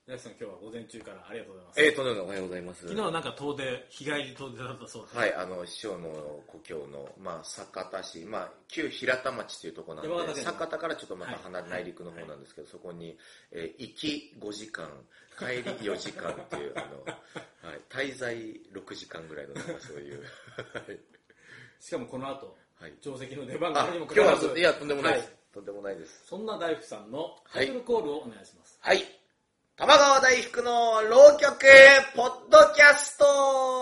ジャックさん今日は午前中からありがとうございます。 とんでもない、おはようございます。 昨日はなんか遠出、日帰り遠出だったそうです。 はい、師匠の故郷の、酒田市、旧平田町というところなんで、酒田からちょっとまた離れ、内陸の方なんですけど、そこに、行き5時間、帰り4時間っていう、滞在6時間ぐらいの、そういう。 しかもこの後、 はい、 定石の出番がありもかかわらず、いや、とんでもないです。とんでもないです。 そんな大福さんのタイトルコールをお願いします。 はい。玉川大福の浪曲ポッドキャスト。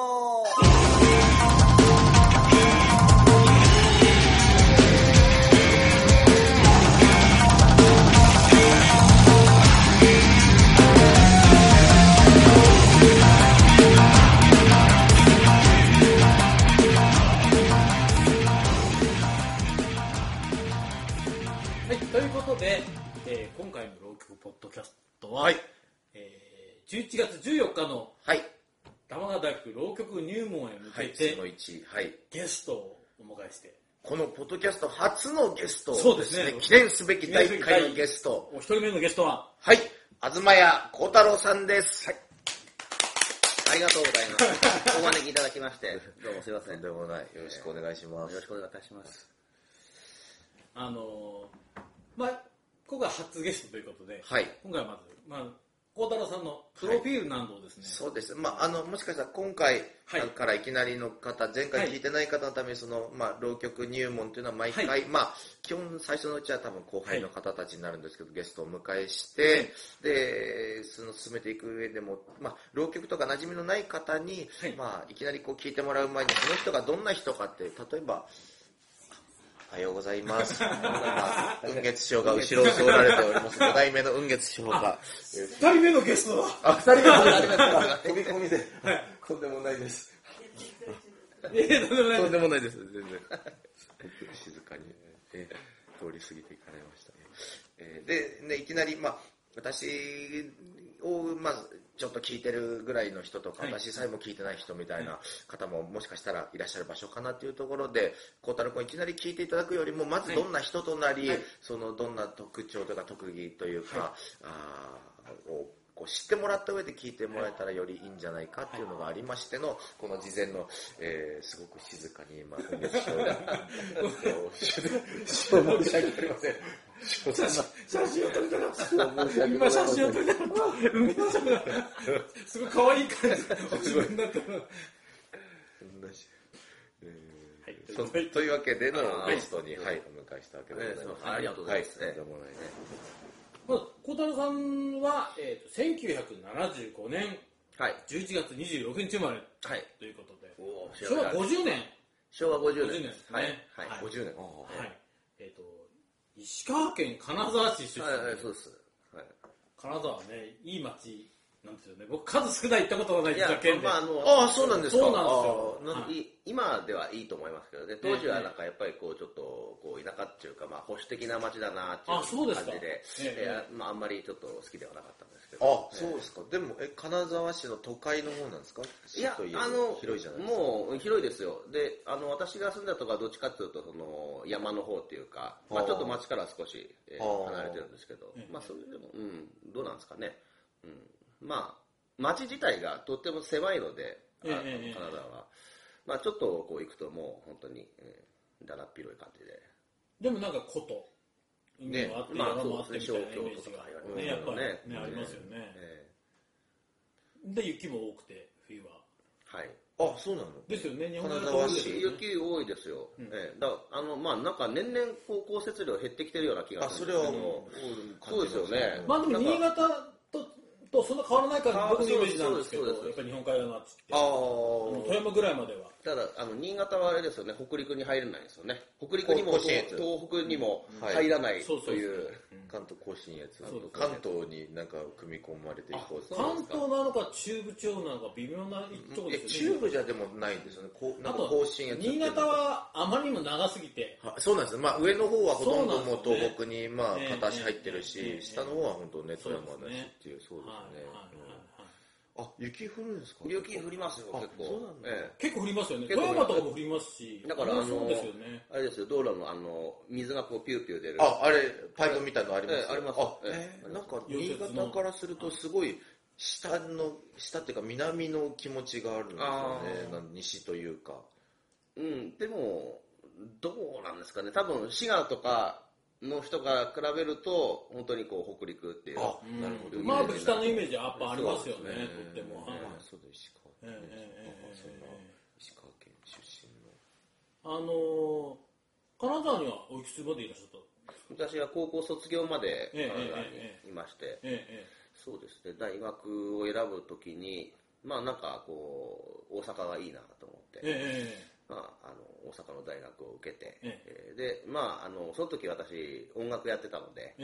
はい、ということで、今回の浪曲ポッドキャストは、11月14日の玉川大福浪曲入門へ向けて、ゲストをお迎えして、 このポッドキャスト初のゲストそうですね、 記念すべき第1回のゲスト、 お一人目のゲストは、 はい、東谷幸太郎さんです。はい、 ありがとうございます。お招きいただきまして、どうもすいません。 とんでもない。よろしくお願いします。 よろしくお願いいたします。 今回初ゲストということで、 はい、 今回はまず、幸太郎さんのプロフィールなどをですね、 そうです。もしかしたら今回からいきなりの方、前回聞いてない方のために浪曲入門というのは毎回、基本最初のうちは多分後輩の方たちになるんですけど、ゲストをお迎えして、で、進めていく上でも、浪曲とか馴染みのない方に、いきなり聞いてもらう前に、その人がどんな人かって、例えば、おはようございます。雲月師匠が後ろを通られております。5代目の雲月師匠が。 2人目のゲストだ。 2人目のゲストだ。飛び込みで。とんでもないです。とんでもないです。全然。静かに通り過ぎていかれましたね。で、いきなり、私を、ちょっと聞いてるぐらいの人とか、私さえも聞いてない人みたいな方ももしかしたらいらっしゃる場所かなというところで、幸太郎君いきなり聞いていただくよりも、まずどんな人となり、どんな特徴とか特技というか、を知ってもらった上で聞いてもらえたらよりいいんじゃないかっていうのがありましての、この事前の、すごく静かに今、雲月師匠が、申し訳ありません。 写真を撮りたかった。今写真を撮りたかった。すごい可愛い感じでお自分になってる。 というわけでのゲストに、お迎えしたわけでございます。 ありがとうございます。 幸太郎さんは、1975年11月26日生まれということで、昭和50年。 昭和50年ですね。 50年。 石川県金沢市出身。 そうです。 金沢はね、いい町なんですよね。僕数少ない行ったことがない実は県で。 そうなんですか。 そうなんですよ。 今ではいいと思いますけどね、当時はなんかやっぱりちょっと田舎っていうか保守的な町だなっていう感じで、あんまりちょっと好きではなかったんですけど。 そうですか。でも金沢市の都会の方なんですか？ いや、 広いじゃないですか。 もう広いですよ。で、私が住んだとこはどっちかっていうと山の方っていうか、ちょっと町から少し離れてるんですけど、それでもどうなんですかね。町自体がとっても狭いので、金沢は。ちょっと行くともう本当に、だらっ広い感じで。 でもなんか古都。 ね、 そうですね、 小京都とかね、やっぱりね、ありますよね。で、雪も多くて、冬は。 はい。 そうなのですよね、日本の雪多いですよ。なんか年々降雪量減ってきてるような気がするんですけど。そうですよね。 でも新潟とそんな変わらないから僕のイメージなんですけど、やっぱり日本海側のあっちって富山ぐらいまでは。 ただ新潟はあれですよね、北陸に入れないんですよね。北陸にも東北にも入らないという関東甲信越、関東になんか組み込まれていこう。 関東なのか中部地方なのか微妙な一丁ですよね。 中部じゃでもないんですよね。 あと新潟はあまりにも長すぎて。 そうなんです。上の方はほとんどもう東北に片足入ってるし、下の方は本当ね富山だしっていう、そうですね。 あ、雪降るんですか？ 雪降りますよ、結構。 そうなんだ。 結構降りますよね。富山とかも降りますし。 だからそうですよね。 あれですよ、道路の水がこうピューピュー出る。 あれ、パイプみたいなのあります？ あります。 なんか、新潟からするとすごい、下っていうか南の気持ちがあるんですよね。西というか。 でも、どうなんですかね。多分、滋賀とか、の人から比べると本当にこう北陸っていう。 なるほど。 まあ北のイメージはやっぱありますよね。とっても。 そうだ、石川県。石川県出身の。金沢にはおいくつまでいらっしゃった？ 私は高校卒業まで金沢にいまして、そうですね。大学を選ぶときにまあなんかこう大阪がいいなと思って。大阪の大学を受けて、でその時私音楽やってたので、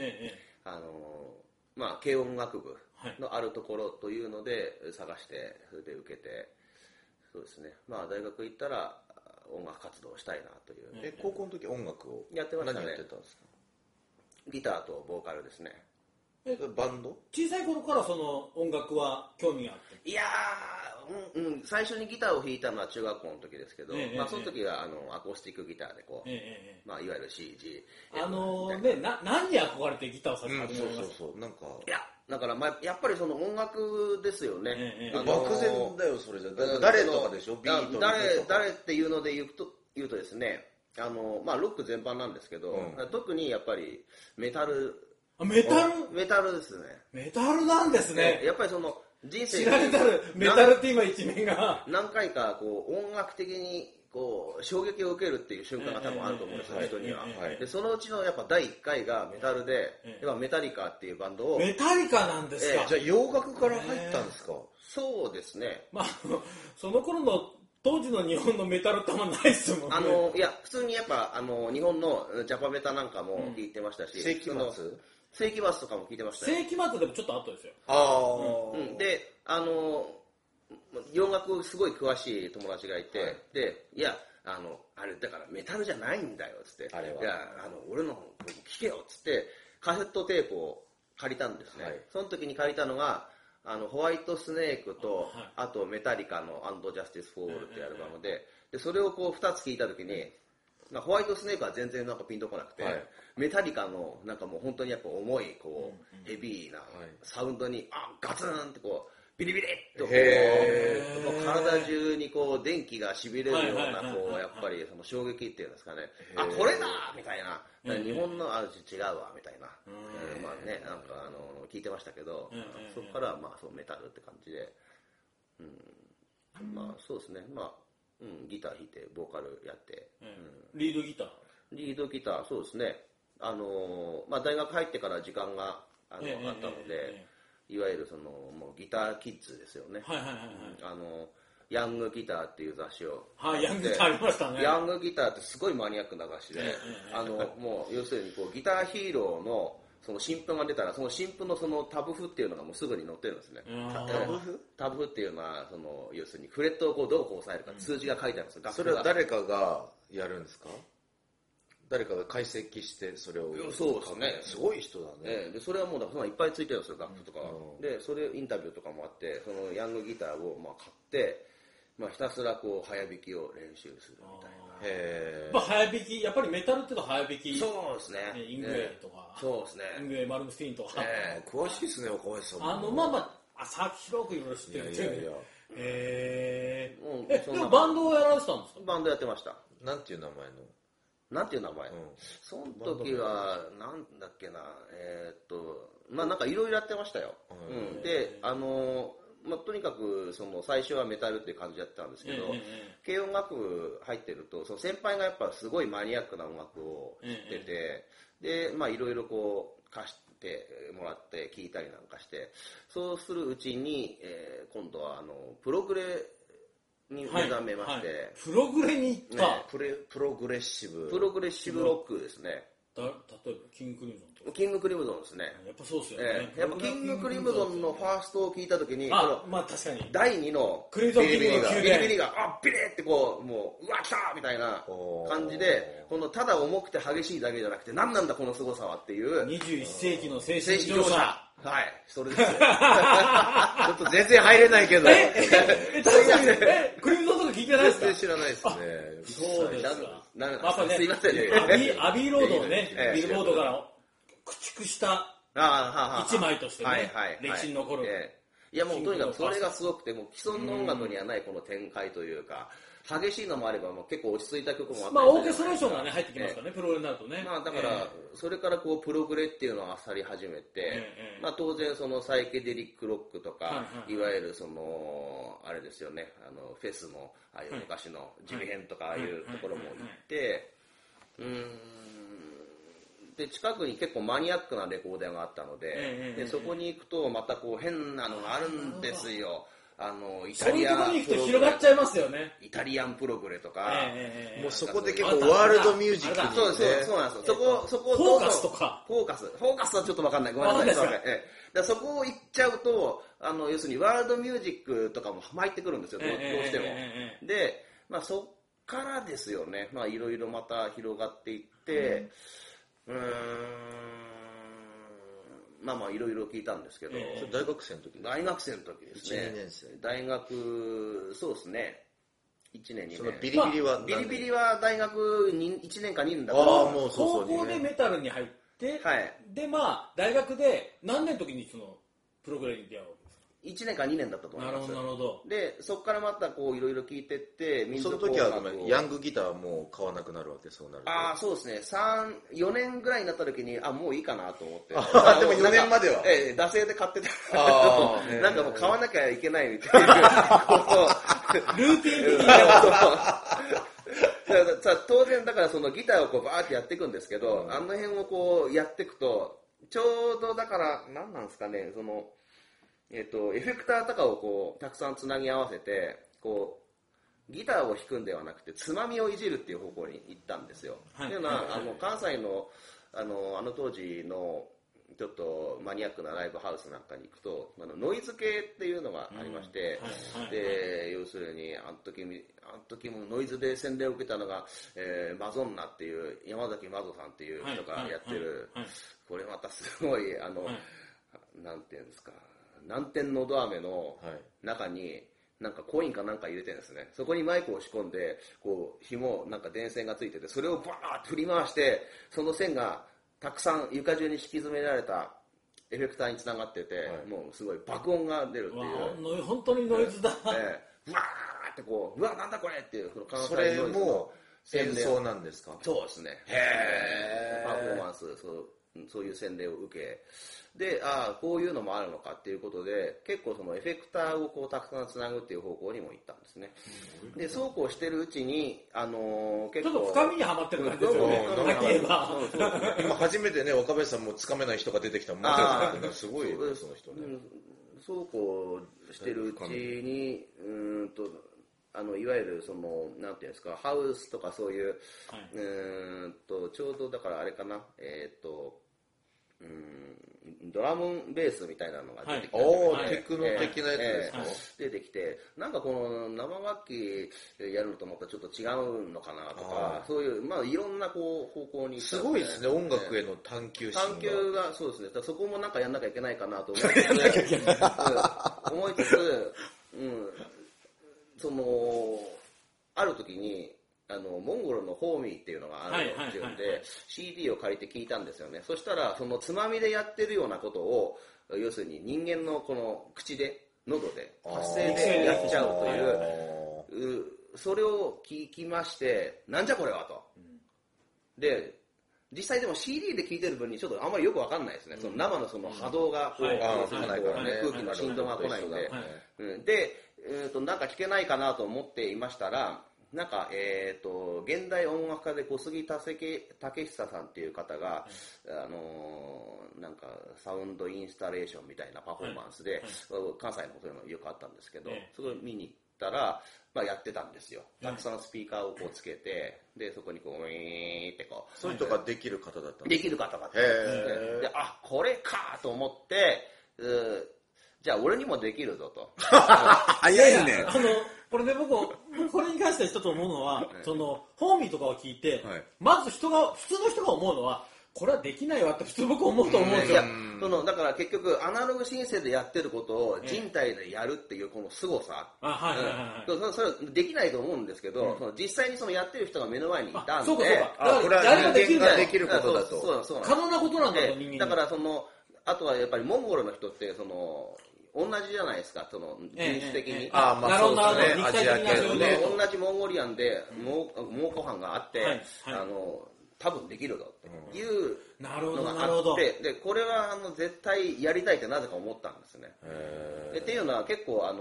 軽音楽部のあるところというので探してそれで受けて、そうですね、大学行ったら音楽活動をしたいなという。 高校の時音楽をやってましたね。 何やってたんですか？ ギターとボーカルですね。 バンド？ 小さい頃からその音楽は興味があって？ いやー、最初にギターを弾いたのは中学校の時ですけど、その時はアコースティックギターでこう、いわゆる CG。 何に憧れてギターをさせたの？ そう、なんか。 いや、だからやっぱりその音楽ですよね。 漠然だよ、それじゃ。誰とかでしょ？ビートルズとか。 誰っていうので言うとですね、ロック全般なんですけど、特にやっぱりメタルですね。 メタルなんですね。 やっぱりその人生知られたるメタルって今一面が何回かこう音楽的にこう衝撃を受けるっていう瞬間が多分あると思うんですよ、人には。でそのうちのやっぱ第1回がメタルで、やっぱメタリカっていうバンドを。 メタリカなんですか。 じゃあ洋楽から入ったんですか？ そうですね。 その頃の当時の日本のメタルってあんまないですもんね。 いや普通にやっぱ日本のジャパメタなんかも聞いてましたし、 世紀末とかも聞いてましたよ。 世紀末でもちょっと後ですよ。 で洋楽すごい詳しい友達がいて、でいやあれだからメタルじゃないんだよっつって、いや俺の聞けよっつってカセットテープを借りたんですね。その時に借りたのがホワイトスネークと、あとメタリカのアンドジャスティスフォールっていうアルバムで、それをこう2つ聴いた時に、ホワイトスネークは全然なんかピンとこなくて、メタリカのなんかもう本当にやっぱ重いこう、ヘビーなサウンドにガツンってこうビリビリっとこう体中にこう電気がしびれるようなこうやっぱりその衝撃っていうんですかね、これだみたいな、日本の違うわみたいな、なんか聞いてましたけど、そこからそうメタルって感じで、そうですね、ギター弾いてボーカルやって、 リードギターそうですね。大学入ってから時間があったので、いわゆるそのもうギターキッズですよね。ヤングギターっていう雑誌を。 ヤングギターありましたね。 ヤングギターってすごいマニアックな雑誌で、もう要するにこうギターヒーローのその新譜が出たら、その新譜のそのタブ譜っていうのがもうすぐに載ってるんですね。タブ譜っていうのはその要するにフレットをこうどう押さえるか数字が書いてあるんですよ。 それは誰かがやるんですか？誰かが解析してそれを。 そうですね。 すごい人だね。 でそれはもうそんないっぱいついてるんですよ、楽譜とか。でそれインタビューとかもあって、そのヤングギターを買って、ひたすらこう早弾きを練習するみたいな。 早弾き、やっぱりメタルっていうと早弾き。 そうですね。 イングウェイとか。 そうですね。 イングウェイ、マルムスティーンとか。 詳しいですね、岡林さん。 浅広くいろいろ知ってる。 でもバンドをやられてたんですか？ バンドやってました。 なんていう名前の？ なんていう名前？その時は、なんだっけな、なんかいろいろやってましたよ。で、とにかくその最初はメタルっていう感じだったんですけど、軽音楽部入ってると、その先輩がやっぱすごいマニアックな音楽を知ってて、で、いろいろこう貸してもらって聴いたりなんかして、そうするうちに、今度はプログレに目覚めまして、 プログレに行った、 プログレッシブロックですね。 例えばキングクリムゾンとか。 キングクリムゾンですね。 やっぱそうですよね。 やっぱキングクリムゾンのファーストを聞いたときに、 確かに第2のクリムゾンビリビリがビリってこうもううわ来たみたいな感じで、このただ重くて激しいだけじゃなくて、何なんだこの凄さはっていう 21世紀の精神上者。 はい、それですよ。 ょっと全然入れないけど。 クリムゾンとか聞いてないですか？ 全然知らないですね。 そうですか。 すいませんね。 アビーロードをね、ビルボードから駆逐した一枚としてね、歴史に残る。 いやもうとにかくそれがすごくて、もう既存の音楽にはないこの展開というか、激しいのもあればもう結構落ち着いた曲もあったり、 まあオーケストレーションがね入ってきますからね、プログレになるとね。 まあだからそれからこうプログレっていうのを漁り始めて、まあ当然そのサイケデリックロックとか、いわゆるそのあれですよね、フェスのああいう昔のジミヘンとかああいうところも行って、で近くに結構マニアックなレコーダーがあったので、でそこに行くとまたこう変なのがあるんですよ。イタリアンそういうところに行くと広がっちゃいますよね。 イタリアンプログレとか、 もうそこで結構ワールドミュージックに、ね、 そうなんですよ。そこフォーカスとか。 フォーカスはちょっとわかんない。ごめんなさい。だそこを行っちゃうと、要するにワールドミュージックとかも入ってくるんですよ。どうしても。で、まあそっからですよね。まあいろいろまた広がっていって、まあいろいろ聞いたんですけど、 大学生の時ですね。1、2年生。大学、そうですね。1年、2年。そのビリビリは、 ビリビリは大学1年か2年だから。 もう高校でメタルに入って、でまあ大学で何年の時にそのプログレに出会うわけですか ？1年か2年だったと思います。 なるほど。 で、そこからまたこういろいろ聞いてって、 その時はヤングギターはもう買わなくなるわけ、そうなると。 そうですね。4年ぐらいになった時に、もういいかなと思って。 でも4年までは。 惰性で買ってた。なんかもう買わなきゃいけないみたいな。 ルーティン的に。 当然だからそのギターをこうバーってやっていくんですけど、あの辺をこうやっていくと、ちょうどだから、何なんですかね、その、エフェクターとかをこうたくさんつなぎ合わせてこうギターを弾くんではなくてつまみをいじるっていう方向に行ったんですよ。というのは関西のあの当時のちょっとマニアックなライブハウスなんかに行くとノイズ系っていうのがありまして、で要するにあの時もノイズで洗礼を受けたのが、マゾンナっていう山崎マゾさんっていう人がやってる、これまたすごいなんていうんですか、南天のど飴の中になんかコインかなんか入れてるんですね。そこにマイクを仕込んでこう紐なんか電線がついてて、それをバーッと振り回してその線がたくさん床中に敷き詰められたエフェクターにつながってて、もうすごい爆音が出るっていう。 本当にノイズだ。 うわーってこう、うわなんだこれっていう関西ノイズの。それも演奏なんですか？ そうですね。パフォーマンスそういう洗礼を受けで、こういうのもあるのかっていうことで、結構そのエフェクターをこうたくさんつなぐっていう方向にも行ったんですね。で、そうこうしてるうちに、 結構ちょっと深みにはまってる感じですよね。 今初めてね、若林さんもつかめない人が出てきたもん。すごいね、その人ね。 そうこうしてるうちに、いわゆるそのなんていうんですか、ハウスとかそういう、ちょうどだからあれかな、ドラムベースみたいなのが出てきて、 テクノ的なやつですか？ 出てきて、なんかこの生楽器やるのとまたちょっと違うのかなとか、そういうまあいろんなこう方向にすごいですね、音楽への探求心がそうですね。そこもなんかやんなきゃいけないかなと思いつつ、そのある時にモンゴルのホーミーっていうのがあるっていうんで CD を借りて聞いたんですよね。そしたらそのつまみでやってるようなことを要するに人間のこの口で喉で発声でやっちゃうというそれを聞きまして、なんじゃこれはと。で実際でも CD で聞いてる分にちょっとあんまりよくわかんないですね。その生のその波動がこう空気の振動が来ないんで、でなんか聞けないかなと思っていましたら、なんか現代音楽家で小杉武久さんっていう方がなんかサウンドインスタレーションみたいなパフォーマンスで、関西のことでもよくあったんですけど、それを見に行ったら、まあ、やってたんですよ。たくさんスピーカーをこうつけて、でそこにこうウィーンってこうそういう人ができる方だったんですか？できる方だったんですで、これかと思って、じゃあ俺にもできるぞと。 早いね。 これで僕これに関しては一つ思うのは、そのホーミーとかを聞いて、まず普通の人が思うのは、 これはできないわって普通僕思うと思うんですよ。 だから結局アナログシンセでやってることを人体でやるっていうこの凄さ、それはできないと思うんですけど、実際にそのやってる人が目の前にいたんで、 そうかこれは人間ができることだと、 可能なことなんだと、人間に。 だからあとはやっぱりモンゴルの人って同じじゃないですか、人種的に。 そうですね、アジア系のね。 同じモンゴリアンで蒙古藩があって、多分できるぞっていうのがあって、でこれは絶対やりたいってなぜか思ったんですね。っていうのは結構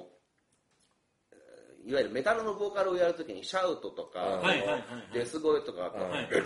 いわゆるメタルのボーカルをやるときにシャウトとかデス声とか結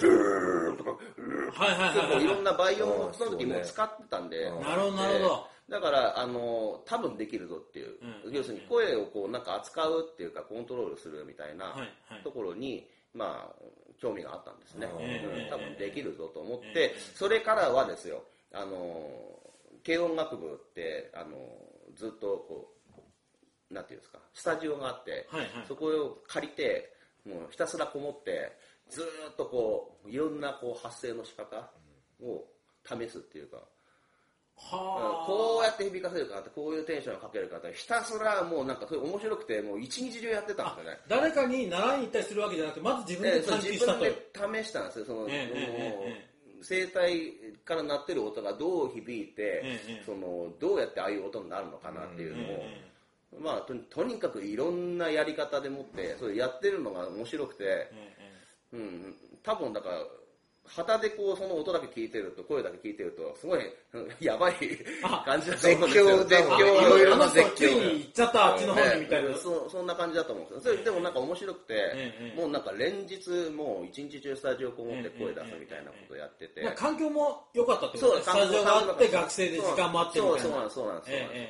構いろんな倍音をその時も使ってたんで、 なるほど。 だから多分できるぞっていう、要するに声をこうなんか扱うっていうかコントロールするみたいなところにまあ興味があったんですね。多分できるぞと思って、それからはですよ、軽音楽部ってずっとこうなんていうんですか、スタジオがあって、そこを借りてもうひたすらこもってずっとこういろんなこう発声の仕方を試すっていうか。こうやって響かせるかってこういうテンションをかけるかってひたすらもうなんかそれ面白くてもう一日中やってたんですよね。 誰かに習いに行ったりするわけじゃなくてまず自分で探知したと。 自分で試したんですよ。声帯から鳴ってる音がどう響いて、どうやってああいう音になるのかなっていうのを、まあとにかくいろんなやり方でもってそれやってるのが面白くて、多分だから旗でこうその音だけ聞いてると声だけ聞いてるとすごいやばい感じだと思うんですよ。 絶叫いろいろな絶叫に行っちゃったあっちの方にみたいな、 そんな感じだと思うんですよ。それでもなんか面白くて、もうなんか連日もう一日中スタジオこもって声出すみたいなことをやってて、 環境も良かったってことですね。スタジオがあって学生で時間もあってみたいな。 そうなんです。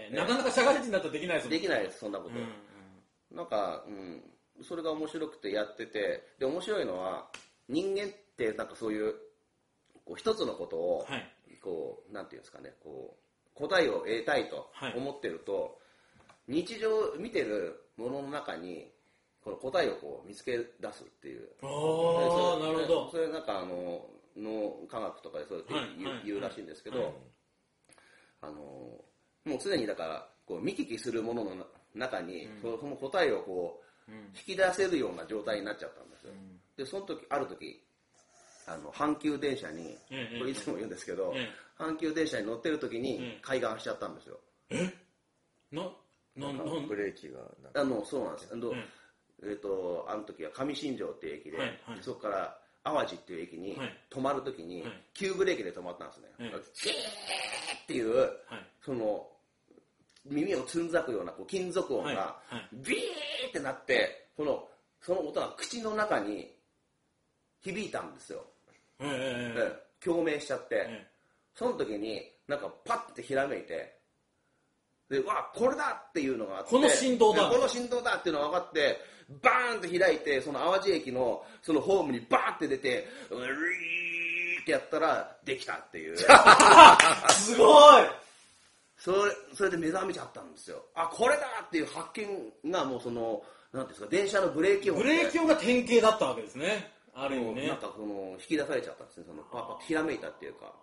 なかなか社会人になったらできないですもんね。 できないです、そんなこと。なんかそれが面白くてやってて、で面白いのは人間ってなんかそういうこう一つのことをこうなんていうんですかね、こう答えを得たいと思ってると、日常見てるものの中にこの答えをこう見つけ出すっていう。 なるほど。 それなんか脳科学とかでそうやって言うらしいんですけど、もう常にだからこう見聞きするものの中にその答えをこう引き出せるような状態になっちゃったんですよ。でその時ある時阪急電車に、これいつも言うんですけど、阪急電車に乗ってる時に開眼しちゃったんですよ。 ブレーキがそうなんです。あの時は上新庄っていう駅で、そこから淡路っていう駅に止まる時に急ブレーキで止まったんですね。キーっていうその耳をつんざくようなこう金属音がビーってなって、その音が口の中に響いたんですよ。共鳴しちゃって、その時になんかパッてひらめいて、でわこれだっていうのがあって、 この振動だっていうのが分かって、バーンって開いてその淡路駅のそのホームにバーンって出てリーってやったらできたっていうすごい。 それで目覚めちゃったんですよ。これだっていう発見がもうなんですか、電車のブレーキ音が典型だったわけですね。ある意味ね。 なんか引き出されちゃったんですね。パッひらめいたっていうか。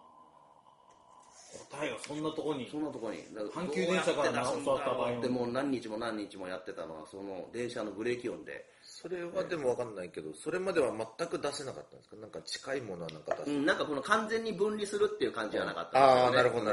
答えがそんなとこに。 阪急電車から直さった場合でもう何日もやってたのはその電車のブレーキ音で。 それはでも分かんないけど、それまでは全く出せなかったんですか？なんか近いものはなんか出せなんかこの完全に分離するっていう感じじゃなかったんですよね。 なるほど。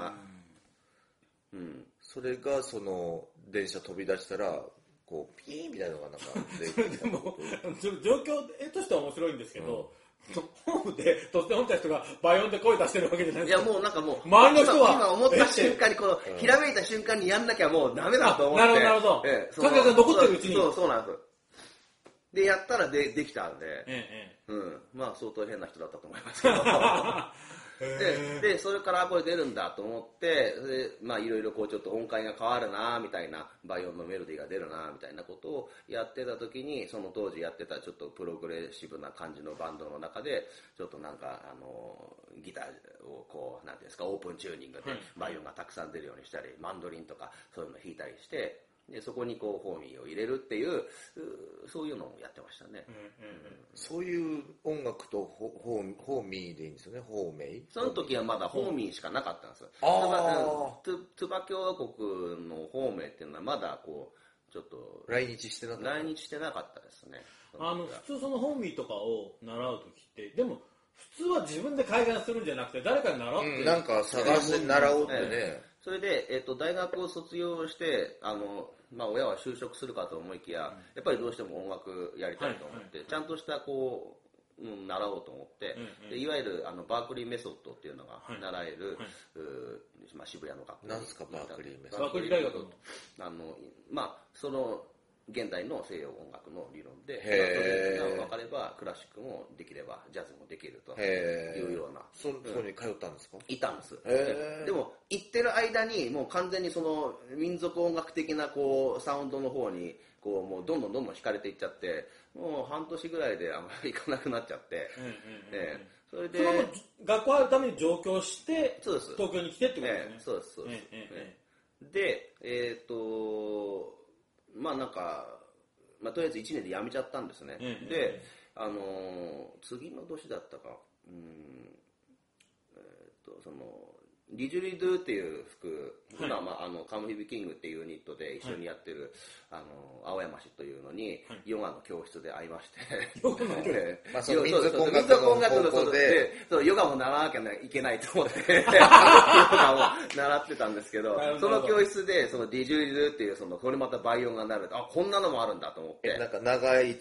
それがその電車飛び出したらこうピーンみたいなのがなんかでも状況としては面白いんですけど、ホームで突然降りた人がバイオンで声出してるわけじゃないですか。 いやもうなんかもう周りの人は今思った瞬間にこのひらめいた瞬間にやんなきゃもうダメだと思って。 なるほど。関係さん残ってるうちに。 そうなんです。でやったらできたんで、まあ相当変な人だったと思いますけど。でそれからこれ出るんだと思って、まあいろいろこうちょっと音階が変わるなみたいな、バイオンのメロディーが出るなみたいなことをやってた時に、その当時やってたちょっとプログレッシブな感じのバンドの中でちょっとなんかギターをこうなんていうんですか、オープンチューニングでバイオンがたくさん出るようにしたり、マンドリンとかそういうの弾いたりして、 でそこにこうホーミーを入れるっていうそういうのをやってましたね。 そういう音楽とホーミーでいいんですよね。ホーメイ。 その時はまだホーミーしかなかったんですよ。トゥバ共和国のホーメイっていうのはまだこうちょっと来日してなかったですね。 普通そのホーミーとかを習う時ってでも普通は自分で開眼するんじゃなくて誰かに習ってなんか探して習おうってね。 それで、大学を卒業して親は就職するかと思いきや、やっぱりどうしても音楽やりたいと思って、ちゃんとしたこう、習おうと思って、でいわゆるバークリーメソッドっていうのが習える、渋谷の学校。 なんですかバークリーメソッド。バークリー大学の。その現代の西洋音楽の理論で、それが分かればクラシックもできればジャズもできるというような。 そこに通ったんですか？ いたんです。でも行ってる間にもう完全にその民族音楽的なこうサウンドの方にこうもうどんどん惹かれていっちゃって、もう半年ぐらいであんまり行かなくなっちゃって、それで学校あるために上京して東京に来てってことですね。 そうですそうです。でなんか、とりあえず1年で辞めちゃったんですね。で、次の年だったか、そのリジュリドゥっていう服、今カムヒビキングっていうユニットで一緒にやってる、青山市というのに、ヨガの教室で会いまして、 民族音楽の高校でヨガも習わなきゃいけないと思ってヨガを習ってたんですけど、その教室でそのディジュリドゥっていうそれまた倍音が鳴る、こんなのもあるんだと思って、 なんか長い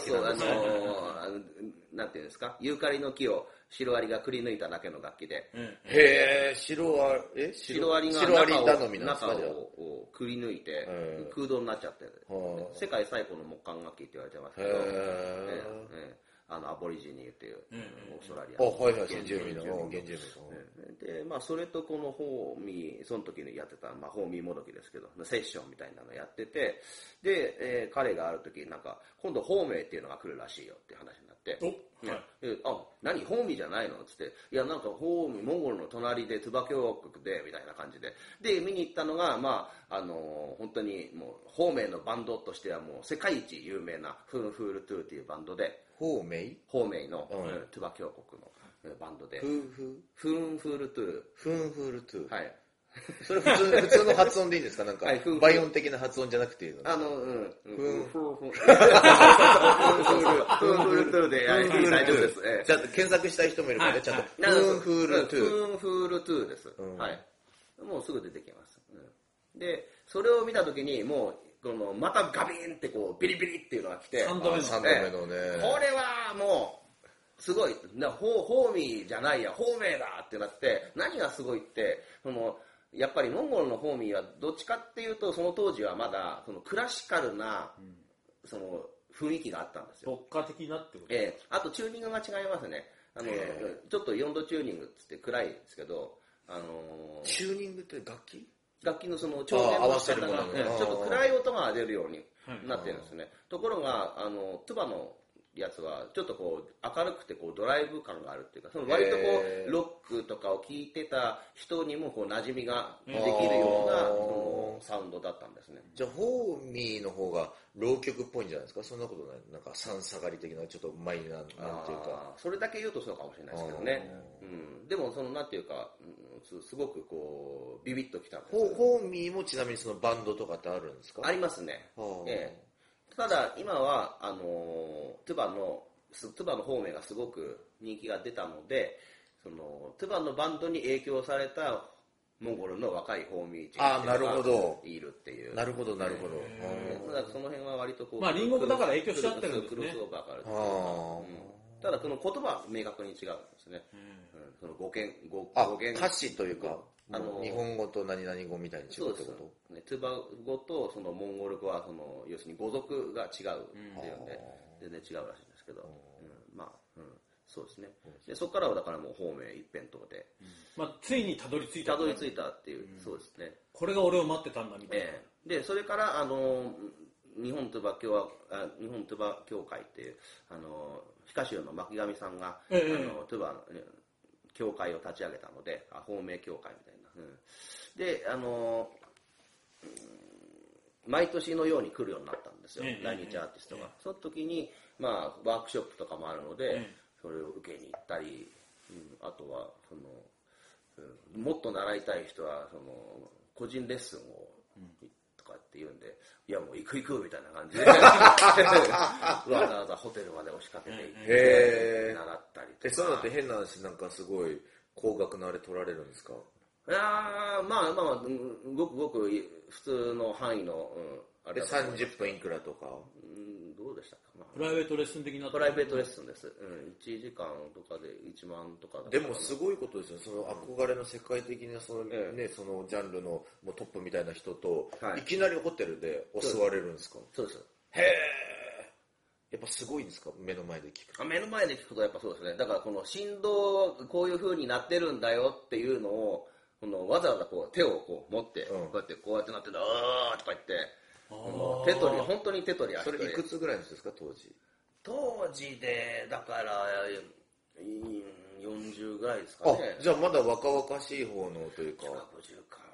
なんていうんですか、ユーカリの木をシロアリがくり抜いただけの楽器で、 へえ、シロアリが中をくり抜いて空洞になっちゃって、世界最古の木管楽器って言われてますけど、アボリジニーっていうオーストラリアの原住民ので、それとこのホーミー、その時にやってた、ホーミーもどきですけど、セッションみたいなのやってて、で、彼がある時なんか今度ホーメイっていうのが来るらしいよっていう話になって、何ホーミーじゃないのつって、いやなんかホーミーモンゴルの隣でトゥバ共和国でみたいな感じで、で見に行ったのが本当にもうホーメイのバンドとしてはもう世界一有名なフーンフールトゥーっていうバンドで、ホーメイのトゥバ共和国のバンドで、フーンフールトゥー、はい。 それ普通の発音でいいんですか？なんかバイオン的な発音じゃなくていいの？ フーンフールトゥーで大丈夫です。 ちゃんと検索したい人もいるからね、ちゃんとフーンフールトゥー。 フーンフールトゥーです。はい。もうすぐ出てきます。で、それを見たときにもうまたガビーンってこうビリビリっていうのが来て、 3度目のね。 これはもうすごい、ホーミーじゃないや、ホーメイだってなって、何がすごいってやっぱりモンゴルのホーミーはどっちかっていうとその当時はまだクラシカルなその雰囲気があったんですよ。 国家的なってこと？ あとチューニングが違いますね。ちょっと4度チューニングっつって暗いですけど、 チューニングって楽器のその調整の仕方がちょっと暗い音が出るようになってるんですね。ところがトゥバのやつはちょっとこう明るくてこうドライブ感があるっていうか、割とこうロックとかを聴いてた人にもこう馴染みができるようなサウンドだったんですね。 じゃあホーミーの方が浪曲っぽいんじゃないですか？そんなことない？なんか三下がり的なちょっとマイナーなんていうか、 それだけ言うとそうかもしれないですけどね。でもなんていうかすごくこうビビッときたんです。 ホーミーもちなみにそのバンドとかってあるんですか？ ありますね。ただ今はトゥバのホーメイがすごく人気が出たので、トゥバのバンドに影響されたモンゴルの若いホーミーチームがいるっていう。 なるほど。 ただその辺は割とこう隣国だから影響しちゃってるんですね。 クロスオーバーがある。ただこの言葉は明確に違うんですね。語源歌詞というか日本語と何々語みたいに違うってこと？ トゥバ語とそのモンゴル語は要するに語族が違うっていうんで全然違うらしいんですけど、そうですね。でそこからはだからもう方面一辺倒で、 ついにたどり着いたっていう、そうですね。 これが俺を待ってたんだみたいな。 でそれから日本トゥバ協会っていう皮下州の巻上さんがトゥバ協会を立ち上げたので、方面協会みたいな。で毎年のように来るようになったんですよ、来日アーティストが。その時に、ワークショップとかもあるので、それを受けに行ったり、あとはもっと習いたい人は個人レッスンをとかって言うんで、いやもう行くみたいな感じでわざわざホテルまで押しかけて行って習ったりとか。 そういうのって変な話、なんかすごい高額なあれ取られるんですか？ いやごくごく普通の範囲の、 あれ30分いくらとか、 どうでしたか、 プライベートレッスン的な。 プライベートレッスンです。1時間とかで1万とか。 でもすごいことですよ。その憧れの世界的なそのジャンルのもうトップみたいな人と、いきなりホテルで襲われるんですか？ そうです。 へえ。やっぱすごいんですか？目の前で聞くと。 目の前で聞くとやっぱそうですね。だからこの振動こういう風になってるんだよっていうのをわざわざ手を持って、こうやってなってるあーとか言って、本当に手取り足取り。 それいくつぐらいの人ですか、当時？ 当時でだから40ぐらいですかね。 じゃあまだ若々しい方のというか。 50か。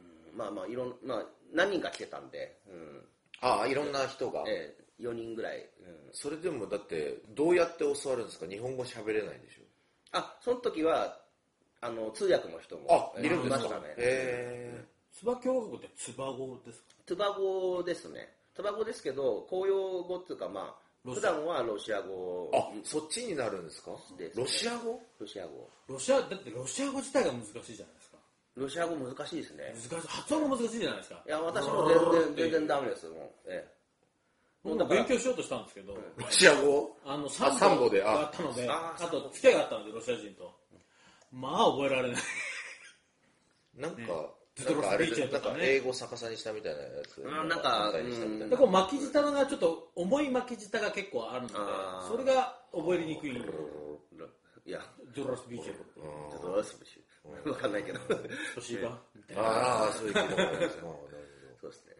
何人か来てたんで。 いろんな人が。 4人ぐらい。 それでもだってどうやって教わるんですか？日本語喋れないでしょ。 その時は通訳の人もいるんですか？ つば共和国ってつば語ですか？ つば語ですね。つば語ですけど、公用語っていうか普段はロシア語。 そっちになるんですか？ロシア語？ ロシア語。 だってロシア語自体が難しいじゃないですか。 ロシア語難しいですね。 発音が難しいじゃないですか。 いや、私も全然ダメです。 もう勉強しようとしたんですけど、 ロシア語サンボがあったので、あと付き合いがあったので、ロシア人と。覚えられない。 なんかあれで、なんか英語逆さにしたみたいなやつ。 でこう巻き舌がちょっと重い巻き舌が結構あるので、それが覚えにくい。 いや、 ジョロスビーチェル。わかんないけど。 トシバ。 そういうことなんですね。 そうですね。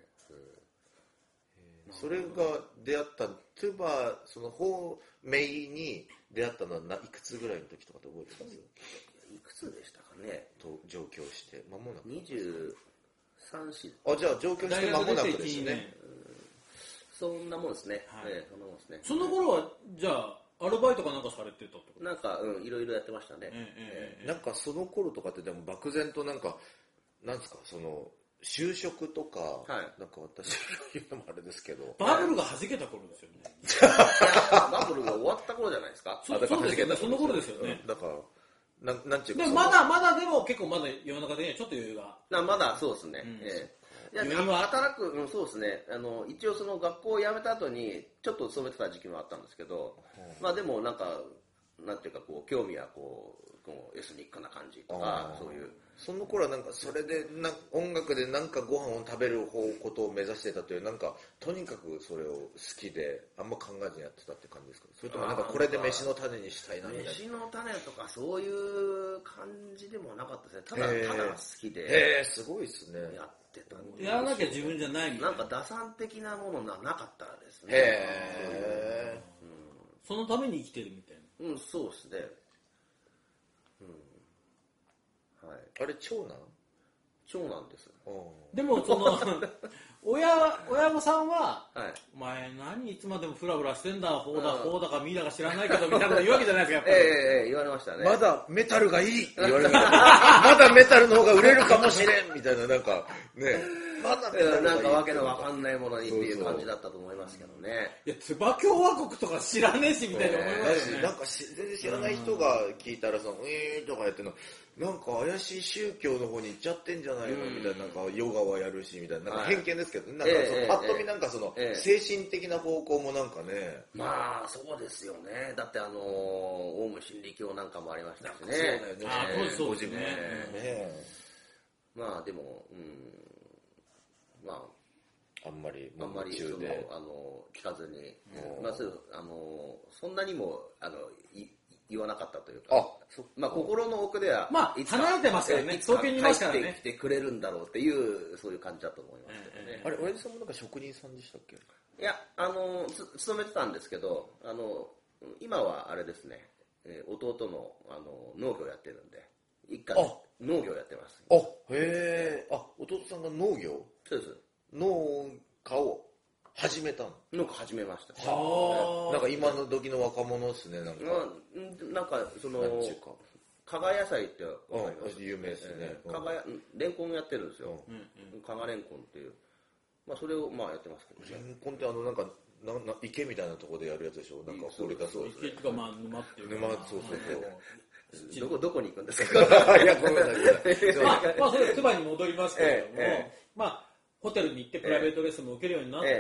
それが出会ったトゥバホーメイに出会ったのはいくつぐらいの時とかって覚えてます？ いくつでしたかね。 上京して間もなく。 23歳。 じゃあ上京して間もなくですね。 そんなもんですね。 その頃はじゃあアルバイトかなんかされてたってこと？ なんかいろいろやってましたね。 なんかその頃とかってでも漠然となんですか就職とか、なんか私言うのもあれですけど。 バブルが弾けた頃ですよね。 バブルが終わった頃じゃないですか。 そうですよね。その頃ですよね。 だから、なんていうか。 でもまだでも結構まだ世の中的にはちょっと余裕が。 まだそうですね。働く、そうですね。一応学校を辞めた後にちょっと勤めてた時期もあったんですけど、でもなんていうか興味はエスニックな感じとか、そういう。 その頃はなんかそれで音楽でなんかご飯を食べることを目指してたというとにかくそれを好きであんま考えずにやってたって感じですか？それともなんかこれで飯の種にしたいなみたいな。 飯の種とかそういう感じでもなかったですね。ただ好きで。 すごいですね。 やってたんで。 やらなきゃ自分じゃないみたいな。 なんか打算的なものなかったですね。 そのために生きてるみたいな。 そうですね。 あれ長男です。 でも親御さんは、お前何いつまでもフラフラしてんだ、こうだかミーだか知らないけどみたいなこと言うわけじゃないですか、やっぱり。 言われましたね。 まだメタルがいいって言われる。まだメタルの方が売れるかもしれんみたいな、なんかね。 なんかわけのわかんないものにっていう感じだったと思いますけどね。 いや、つば共和国とか知らねえしみたいな思いますよね。 なんか全然知らない人が聞いたらとかやってるの、なんか怪しい宗教の方に行っちゃってんじゃないのみたいな、なんかヨガはやるしみたいな、なんか偏見ですけど、なんかパッと見なんか精神的な方向もなんかね。 そうですよね。だってオウム真理教なんかもありましたしね。 そうですね。 でも、 あんまり聞かずに、そんなにも言わなかったというか、心の奥では離れてますからね、東京にいますからね、 帰ってきてくれるんだろうっていうそういう感じだと思いますけどね。 あれ、親父さんもなんか職人さんでしたっけ？ いや、勤めてたんですけど、今はあれですね、弟の農業やってるんで、一家で農業やってます。 弟さんが農業？ そうです。 農かを始めたの？ なんか始めました。 なんか今の時の若者ですね、なんか。 なんか、加賀野菜ってわかります？ 有名ですね。 レンコンやってるんですよ。加賀レンコンっていう。まあそれをまあやってますけどね。レンコンってなんか、池みたいなところでやるやつでしょ？なんか掘り出そうですね。 池とかまあ沼っていうか。 沼、そうそう。どこに行くんですか？ いや、ごめんなさい。 まあそれ、つばに戻りますけれども、まあ、ホテルに行ってプライベートレッスンも受けるようになって、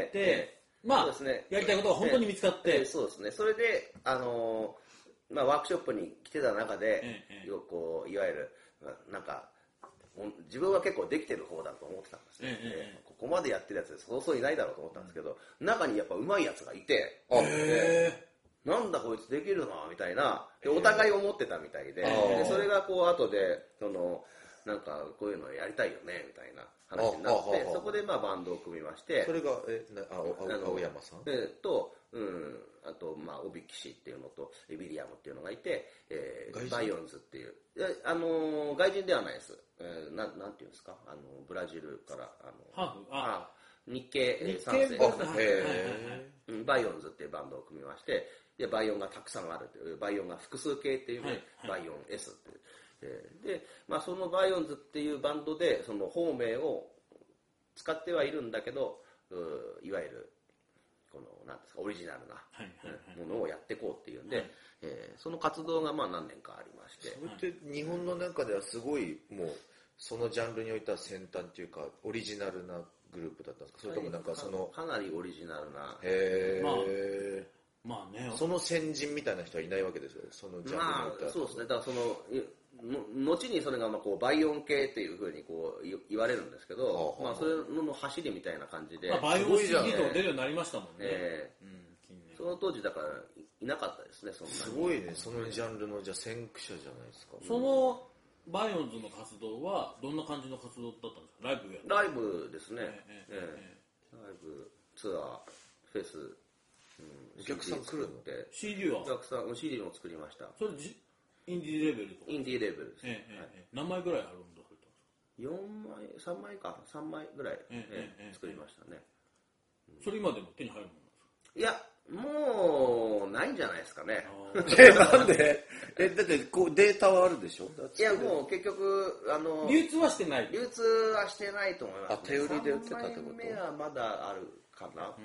まあ、やりたいことが本当に見つかって。 そうですね。それで、まあ、ワークショップに来てた中で、こういわゆる、なんか、自分は結構できてる方だと思ってたんですね。ここまでやってるやつそうそういないだろうと思ったんですけど、中にやっぱ上手いやつがいて、なんだこいつできるなみたいな、お互い思ってたみたいで、それがこう後でなんかこういうのやりたいよねみたいな話になって、そこでまあバンドを組みまして、 それが青山さんと、あとまあオビキシっていうのとウィリアムっていうのがいて、バイオンズっていう外人ではないです。なんていうんですか、ブラジルから日系3世バイオンズっていうバンドを組みまして、でバイオンがたくさんあるという、バイオンが複数形っていうね、バイオン S っていう。で、まあ、そのバイオンズっていうバンドでその方名を使ってはいるんだけど、いわゆるこのなんですか、オリジナルなものをやっていこうっていうんで、その活動がまあ何年かありまして、 それって日本の中ではすごいもうそのジャンルにおいては先端っていうかオリジナルなグループだったんですか？それともなんかかなりオリジナルな。 まあね、 その先人みたいな人はいないわけですよ、そのジャンルにおいては。 そうですね。だから後にそれがまあこうバイオン系っていうふうにこう言われるんですけど、まあそれの走りみたいな感じで、 バイオン CD と出るようになりましたもんね。 その当時だからいなかったですね。 すごいね、そのジャンルのじゃ先駆者じゃないですか。 そのバイオンズの活動はどんな感じの活動だったんですか？ライブやる？ ライブですね。ライブ、ツアー、フェス、 お客さん来るので CD は？ お客さん CD も作りました。 それインディーレベルとか？ インディーレベルです。 何枚ぐらいあるんだそれと4枚、3枚か、3枚ぐらい作りましたね。 それ今でも手に入るものですか？いや、もうないんじゃないですかね。 なんで？だってこうデータはあるでしょ？ いや、もう結局流通はしてない。 流通はしてないと思います、ね。 手売りで売ってたってこと？ 3枚目はまだあるかな。はい。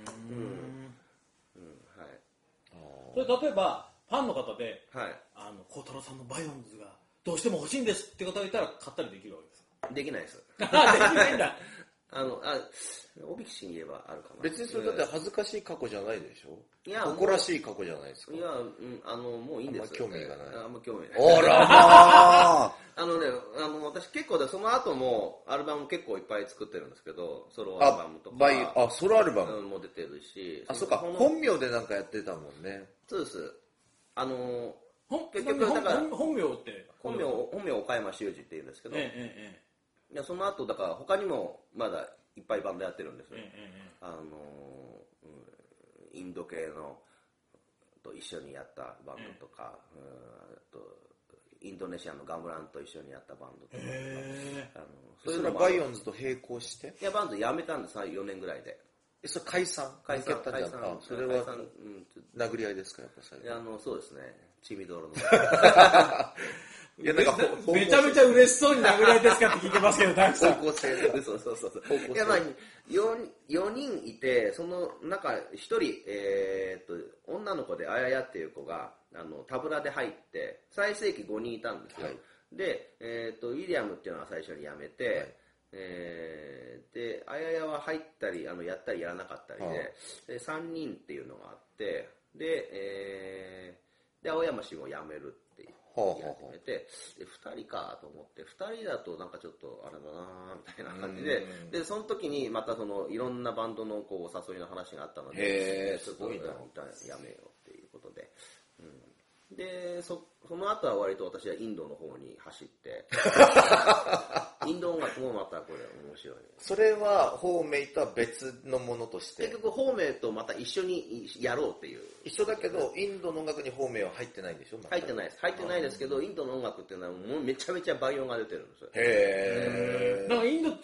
それ例えばファンの方で、孝太郎さんのバイオンズがどうしても欲しいんですって方がいたら買ったりできるわけですか？ できないです。 できないんだ。 オビキシに言えばあるかな。 別にそれだって恥ずかしい過去じゃないでしょ？ いや、 誇らしい過去じゃないですか。 いや、もういいんですよ。 あんま興味がない。 あんま興味ない。 あらまあ私結構その後もアルバム結構いっぱい作ってるんですけど、ソロアルバムとか。 ソロアルバムも出てるし。 そうか、本名でなんかやってたもんね。 そうです。 結局だから本名って本名岡山修二って言うんですけど、その後だから他にもまだいっぱいバンドやってるんですよ。インド系のと一緒にやったバンドとか、インドネシアのガムランと一緒にやったバンドとか、 それはバイオンズと並行して？ いや、バンドやめたんです、4年ぐらいで。 それ解散それは殴り合いですか？やっぱ最後。そうですね、チミドロの。 いやなんかめちゃめちゃ嬉しそうに殴り合いですかって聞いてますけど、大さん。 方向性で。そう。いや、まあ、4人いて、その中1人、女の子であややっていう子が、タブラで入って、最盛期5人いたんですよ。で、ウィリアムっていうのは最初に辞めて、で、あややは入ったり、やったりやらなかったりで、3人っていうのがあって、で、青山氏も辞めるって言い始めて、で、2人かと思って、2人だとなんかちょっとあれだなみたいな感じで、で、その時にまたいろんなバンドのこうお誘いの話があったので、ちょっとやめようっていうことで、で、その後は割と私はインドの方に走って、インド音楽もまたこれ面白い。 それは方名とは別のものとして？ 結局方名とまた一緒にやろうっていう。 一緒だけど、インドの音楽に方名は入ってないんでしょ？ 入ってないです。入ってないですけど、インドの音楽っていうのはもうめちゃめちゃバイオンが出てるんですよ。 だからインドって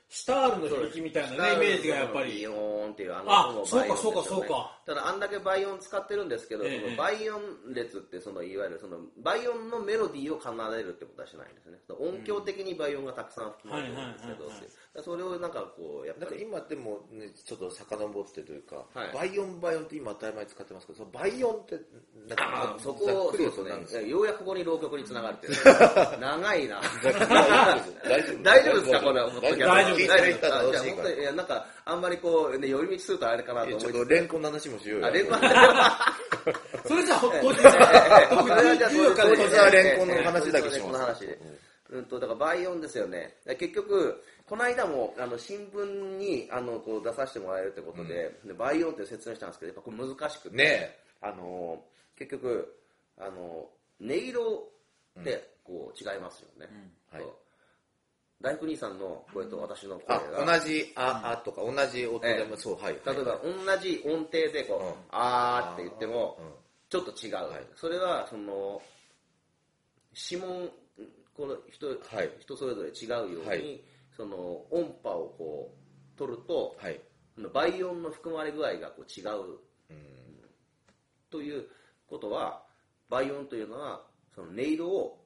シタールの響きみたいなね、イメージがやっぱり。 ビヨーンっていうそうかそうか。 ただあんだけ倍音使ってるんですけど、その倍音列っていわゆるその倍音のメロディーを奏でるってことはしないんですね。音響的に倍音がたくさん含まれてるんですけど、それをなんかこうやっぱり今でもねちょっと遡ってというか、倍音って今当たり前使ってますけど、その倍音ってなんかそこをそうですね。ようやくここに浪曲に繋がるっていう。長いな。大丈夫ですかこれ。 大丈夫。 いやなんかあんまりこうね寄り道するとあれかなと思って。 ちょっとレンコンの話もしようよ。 レンコン。 それじゃあ当日はレンコンの話だけします。 だから倍音ですよね。結局この間も新聞にこう出させてもらえるってことで、倍音って説明したんですけど、やっぱこれ難しくて、 ね、 結局音色ってこう違いますよね。大福兄さんの声と私の声が同じあとか同じ音でもそう、はい。 例えば同じ音程でこうあーって言ってもちょっと違う。それはその指紋この人それぞれ違うように、その音波をこう取ると、倍音の含まれ具合がこう違う、ということは、倍音というのはその音色を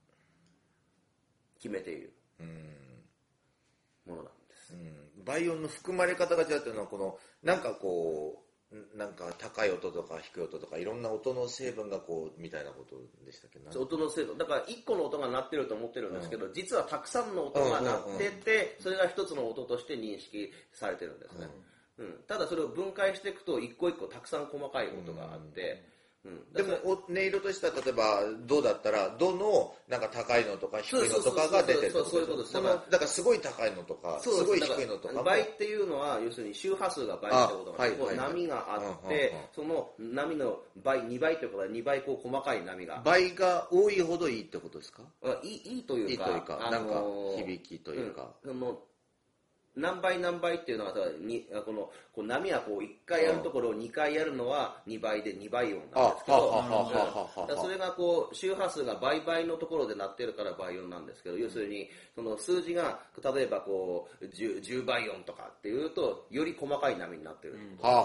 決めているものなんです。 倍音の含まれ方が違うというのは、このなんかこうなんか高い音とか低い音とかいろんな音の成分がこうみたいなことでしたっけ。 音の成分だから1個の音が鳴ってると思ってるんですけど、実はたくさんの音が鳴ってて、それが一つの音として認識されてるんですね。ただそれを分解していくと一個一個たくさん細かい音があって、 でも音色としては例えばどうだったらどのなんか高いのとか低いのとかが出てる。 そういうことです。 だからすごい高いのとかすごい低いのとか。 倍っていうのは要するに周波数が倍ってことなんですけど、波があってその波の倍2倍ということは2倍こう細かい波が。 倍が多いほどいいってことですか。 いいというかなんか響きというか。 何倍何倍っていうのはこの波はこう1回やるところを2回やるのは2倍で2倍音なんですけど、それがこう周波数が倍々のところで鳴ってるから倍音なんですけど、要するにその数字が例えばこう 10倍音とかっていうとより細かい波になってる。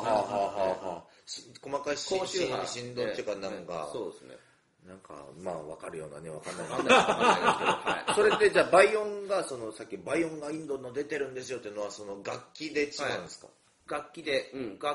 細かい振動っていうかなんか。 そうですね。 なんかまあ分かるようなね分かんないですけど、それでじゃあ倍音がそのさっき倍音がインドの出てるんですよっていうのはその楽器で違うんですか。 楽器で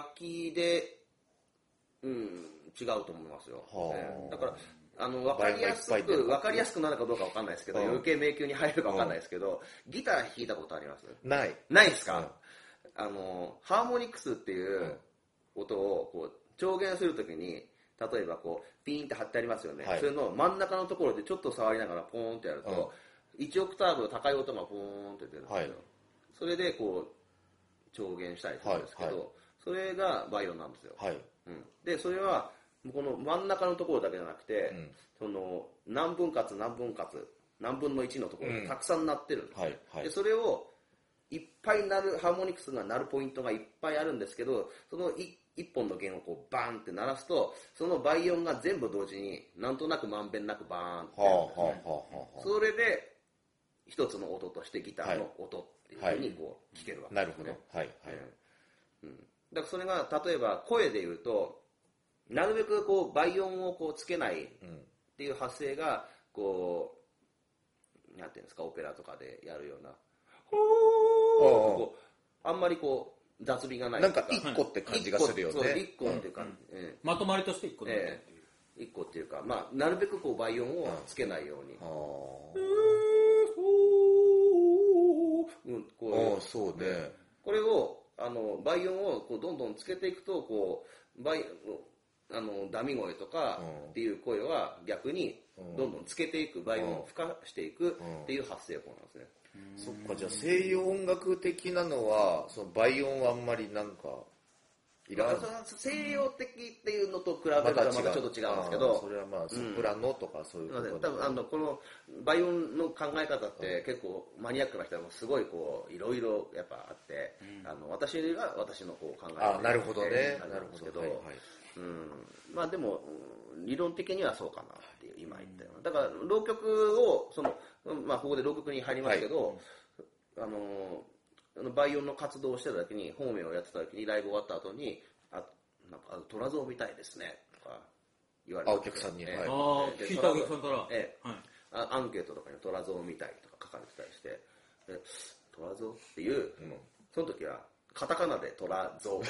違うと思いますよ。だから分かりやすくなるかどうか分かんないですけど、余計迷宮に入るか分かんないですけど、ギター弾いたことあります？ ないですか。ハーモニクスっていう音をこう調弦するときに例えばこうピーンって貼ってありますよね、それの真ん中のところでちょっと触りながらポーンってやると、1オクターブ高い音がポーンって出るんですよ、それでこう調弦したりするんですけど、それが倍音なんですよ、でそれはこの真ん中のところだけじゃなくて、その何分割何分の1のところでたくさん鳴ってるんです、でそれをいっぱい鳴るハーモニクスが鳴るポイントがいっぱいあるんですけど、その一本の弦をこうバーンって鳴らすとその倍音が全部同時になんとなくまんべんなくバーンってやるんですね。それで一つの音としてギターの音っていうふうにこう聴けるわけですね。だからそれが例えば声で言うとなるべくこう倍音をこうつけないっていう発声がこうなんていうんですか、オペラとかでやるようなこうあんまりこう雑味がない。 なんか一個って感じがするよね。 一個っていうか、 まとまりとして一個一個っていうか、まあなるべくこう倍音をつけないように。 そうね。 これを倍音をこうどんどんつけていくとこうダミ声とかっていう声は逆にどんどんつけていく、倍音を付加していくっていう発声法なんですね。 そっか、じゃあ西洋音楽的なのはその倍音はあんまりなんかいらない。西洋的っていうのと比べるとまたちょっと違うんですけど、 それはまあソプラノとかそういうこと多分この倍音の考え方って結構マニアックな人もすごいこういろいろやっぱあって、私は私のこう考え方なるほどね。 なるんですけど、まあでも理論的にはそうかなっていう今言ったような。だから浪曲をまあここで浪曲に入りますけど、 バイオンの活動をしてた時に、方面をやってた時に、ライブ終わった後に、なんか虎像みたいですね、とか言われて。 お客さんに。 聞いたお客さんから。 アンケートとかに虎像みたいとか書かれてたりして、虎像っていう、その時は、カタカナで虎像。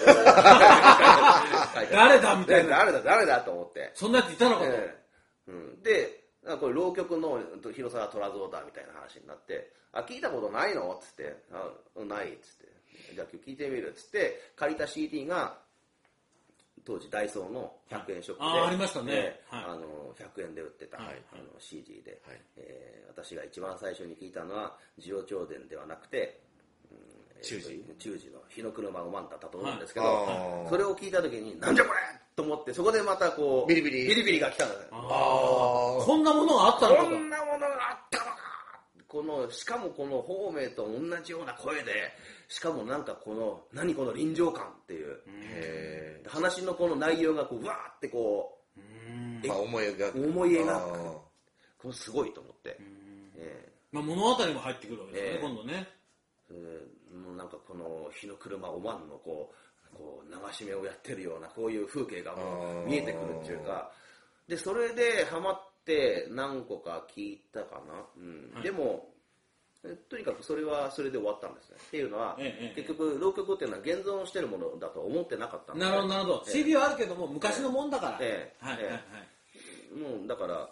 誰だみたいな。 誰だと思って。 そんなやついたのかと。 で、これ浪曲の広沢虎像だみたいな話になって、聞いたことないのっつって、ないっつって、じゃあ今日聞いてみるっつって、借りた CD が、当時ダイソーの100円ショップで、 ありましたね。 100円で売ってた、CD で、私が一番最初に聞いたのは、ジオ超伝ではなくて、中時の日の車をマンタだと思うんですけど、それを聞いた時に、なんじゃこれと思って、そこでまたこう、ビリビリが来たんだね。 こんなものがあったのかと。 こんなものがあったのか。しかもこの方面と同じような声で、しかもなんか何この臨場感っていう、話のこの内容がこう、わーってこう、思い描く。これすごいと思って。 物語も入ってくるわけですよね、今度ね。 もうなんかこの日の車オマンのこう流し目をやってるようなこういう風景がもう見えてくるっていうか、でそれでハマって何個か聞いたかな、でもとにかくそれはそれで終わったんですね。っていうのは、結局浪曲っていうのは現存してるものだと思ってなかったんで。 なるほど。CD はあるけども昔のもんだから。 もうだから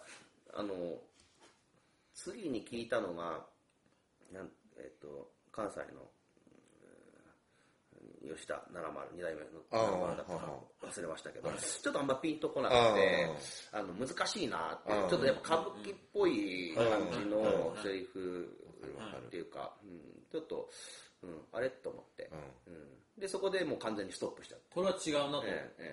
次に聞いたのが関西の吉田70、2代目の70だったか忘れましたけど、ちょっとあんまピンとこなくて、難しいなって、ちょっとやっぱ歌舞伎っぽい感じのセリフっていうか、ちょっと、あれと思って、で、そこでもう完全にストップしちゃって。 これは違うなと。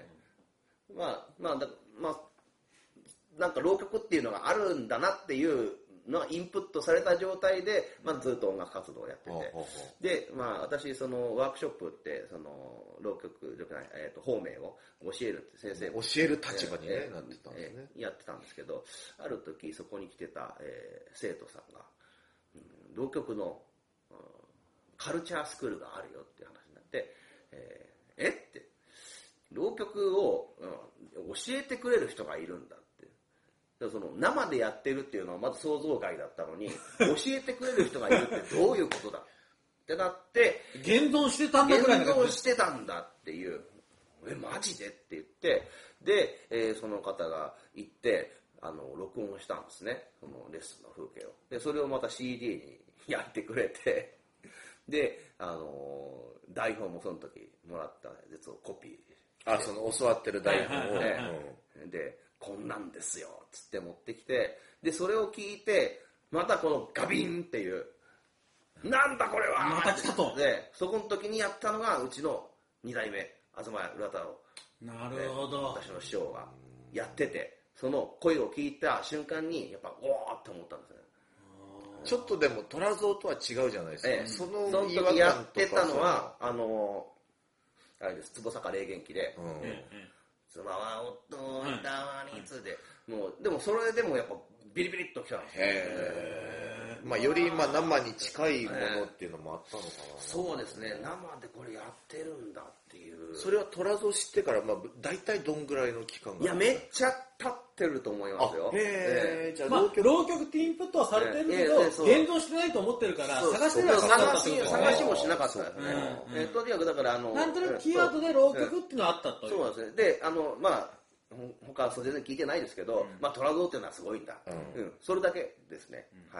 なんか浪曲っていうのがあるんだなっていうのインプットされた状態で、ずっと音楽活動をやってて、で、私そのワークショップってその浪曲じゃない、方面を教えるって先生も教える立場になってたんですね。 やってたんですけど、ある時そこに来てた、生徒さんが、浪曲のカルチャースクールがあるよっていう話になって、って浪曲を、教えてくれる人がいるんだ。その生でやってるっていうのはまず想像外だったのに教えてくれる人がいるってどういうことだってなって現存してたんだぐらい現存してたんだっていうマジでって言ってで、その方が行って録音したんですね、そのレッスンの風景を。でそれをまた CD にやってくれてで台本もその時もらったやつをコピーその教わってる台本をでこんなんですよつって持ってきて、でそれを聞いてまたこのガビンっていうなんだこれはまた来たと。 でそこの時にやったのがうちの2代目東谷浦太郎、 なるほど、 私の師匠がやってて、その声を聞いた瞬間にやっぱおーって思ったんですね。 ちょっとでも虎像とは違うじゃないですか、 その時やってたのはあれです、坪坂霊元気で、妻は夫をいたわにつで、もうでもそれでもやっぱビリビリっときたんですよ。 より生に近いものっていうのもあったのかな。 そうですね、生でこれやってるんだっていう。 それは虎像知ってから大体どんぐらいの期間が。 いやめっちゃ経ってると思いますよ。 じゃあ浪曲ってインプットはされてるけど現存してないと思ってるから探しては探しもしなかったですね。とにかくだからなんとなくキーワードで浪曲っていうのはあったという。 そうですね。で他は全然聞いてないですけど、虎像っていうのはすごいんだ。それだけですね。はい。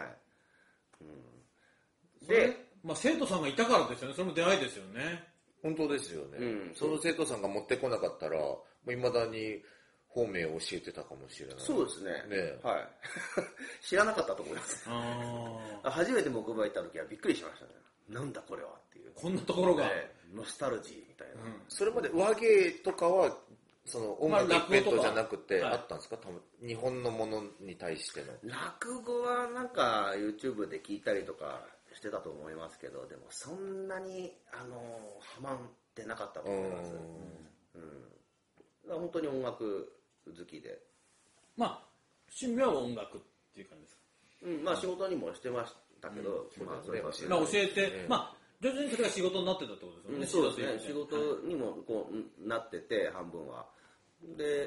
で、生徒さんがいたからですよね。それも出会いですよね。 本当ですよね。その生徒さんが持ってこなかったら、いまだに方面を教えてたかもしれない。 そうですね。はい。知らなかったと思います。初めて木馬行った時はびっくりしましたね。なんだこれはっていう。 こんなところが。 ノスタルジーみたいな。 それまで和芸とかは、その音楽イベントじゃなくてあったんですか、日本のものに対しての。 落語はなんか YouTube で聞いたりとかしてたと思いますけど、でもそんなにハマってなかったと思います。本当に音楽好きで。 趣味は音楽っていう感じですか。 仕事にもしてましたけど、 教えて、 徐々にそれが仕事になってたってことですよね。 そうですね。仕事にもこうなってて、半分は。で、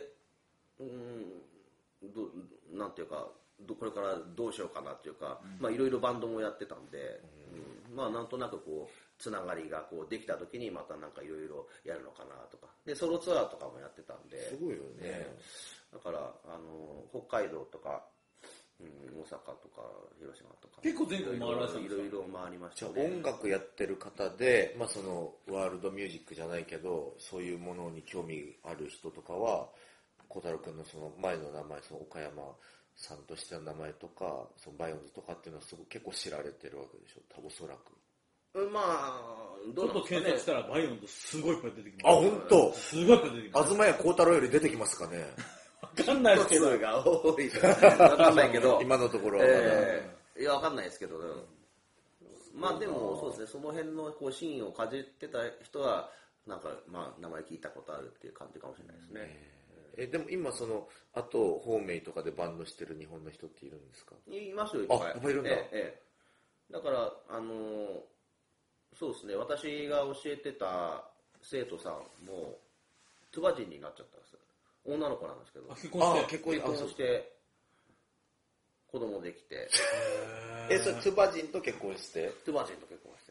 なんていうか、これからどうしようかなっていうか、まあいろいろバンドもやってたんで、まあなんとなくこう、つながりがこうできた時にまたなんかいろいろやるのかなとか。で、ソロツアーとかもやってたんで。 すごいよね。 だから、北海道とか、大阪とか広島とか結構全国回られたんですか？ いろいろ回りましたね。 音楽やってる方で、まあそのワールドミュージックじゃないけど、そういうものに興味ある人とかは、小太郎くんのその前の名前、その岡山さんとしての名前とか、そのバイオンズとかっていうのはすごく結構知られてるわけでしょ、おそらく。 まあ、 ちょっと検索したらバイオンズすごいいっぱい出てきます。あ、本当。 すごいいっぱい出てきます。 東谷幸太郎より出てきますかね。 わかんないですけど。 が多い。わかんないけど。 今のところは。 いや、わかんないですけど、まあでも、そうですね、その辺のこうシーンをかじってた人は、なんか、まあ、名前聞いたことあるっていう感じかもしれないですね。 でも今その、あと、ホーメイとかでバンドしてる日本の人っているんですか？ いますよ、いっぱい。あ、いっぱいいるんだ。 だから、そうですね、私が教えてた生徒さんも、トゥバ人になっちゃったんですよ。女の子なんですけど。 結婚して、子供できて。 それトゥバ人と結婚して？ トゥバ人と結婚して。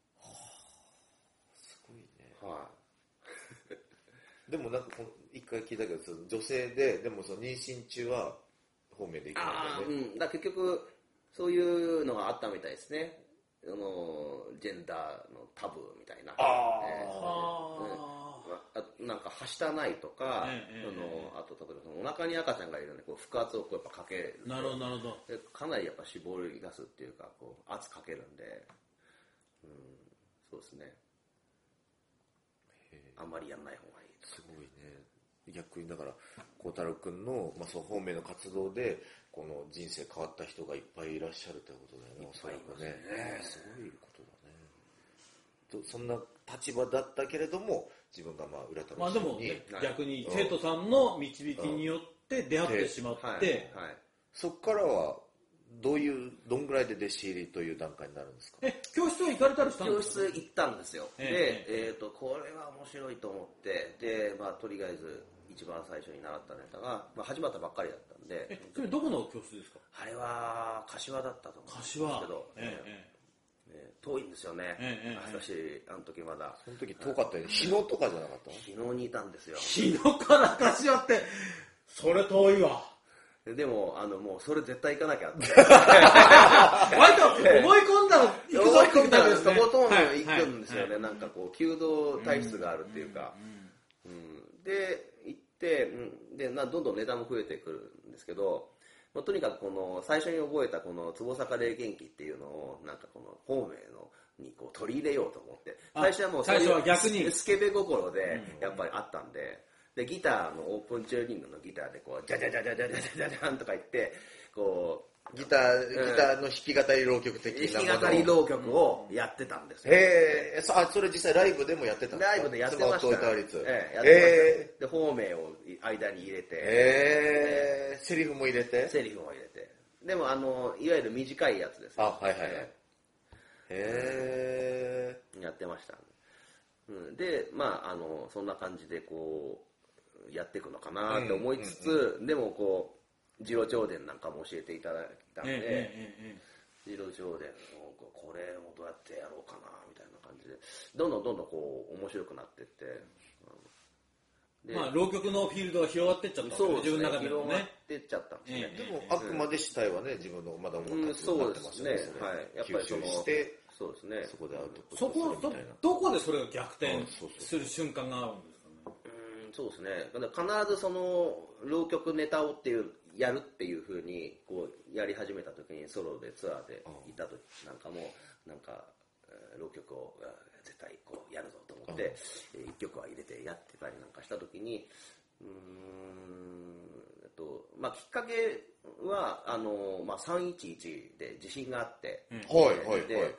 すごいね。 はい。 でもなんか一回聞いたけど、その女性で、でもその妊娠中は方面でいけないんだよね。 だ結局、そういうのがあったみたいですね。ジェンダーのタブーみたいな。なんか、はしたないとか、あと、例えばそのお腹に赤ちゃんがいるので、こう腹圧をこうやっぱかける。 なるほど、なるほど。 かなりやっぱ絞り出すっていうか、こう、圧かけるんで、そうですね。あんまりやんない方がいい。 すごいね。逆にだから、幸太郎くんの、まあ、その方面の活動で、この人生変わった人がいっぱいいらっしゃるってことだよね、おそらくね。すごいことだね。そんな立場だったけれども、自分がまあ裏取りまあでも、逆に生徒さんの導きによって出会ってしまって、 そっからは、どんぐらいで弟子入りという段階になるんですか？ 教室は行かれたりしたんですか？ 教室行ったんですよ。で、これは面白いと思って、で、まあとりあえず一番最初に習ったネタが、まあ始まったばっかりだったんで。 それどこの教室ですか？ あれは、柏だったと思うんですけど、遠いんですよね。私、あの時まだ。 その時遠かったよね。日野とかじゃなかったの？ 日野にいたんですよ。 日野から柏って、それ遠いわ。 でも、もうそれ絶対行かなきゃって。 割と思い込んだら行くぞって言ったんですね。 とことん行くんですよね。なんかこう、弓道体質があるっていうか。で、行って、で、どんどんネタも増えてくるんですけど、とにかくこの、最初に覚えたこの、坪坂霊元気っていうのを、なんかこの、方面にこう取り入れようと思って。最初はもう、 最初は逆に。 スケベ心で、やっぱりあったんで、で、ギターのオープンチューニングのギターでこう、ジャジャジャジャジャジャジャジャンとか言って、こう、ギターの弾き語り浪曲的なもの。 弾き語り浪曲をやってたんですよ。 それ実際ライブでもやってたんですか？ ライブでやってました。やってました。で、方面を間に入れて。 セリフも入れて？ セリフも入れて。でも、いわゆる短いやつですね。 はいはいはい。 やってました。で、まあ、そんな感じでこう、やっていくのかなって思いつつ、でもこう、ジロ長伝なんかも教えていただいたんで、ジロ長伝をこれをどうやってやろうかなみたいな感じで、どんどんこう面白くなっていって、 まあ浪曲のフィールドが広がっていっちゃったんですね、自分の中でもね。 広がっていっちゃったんですね。 でもあくまで主体はね、自分のまだ音楽活動になってますね。 はい。やっぱり吸収して、 そうですね。 そこでアウトプットするみたいな。どこでそれが逆転する瞬間があるんですかね。 そうですね。必ずその浪曲ネタをやるっていう風にこうやり始めた時にソロでツアーで行った時なんかもなんか浪曲を絶対こうやるぞと思って一曲は入れてやってたりなんかした時にまあきっかけはまあ311で地震があって、で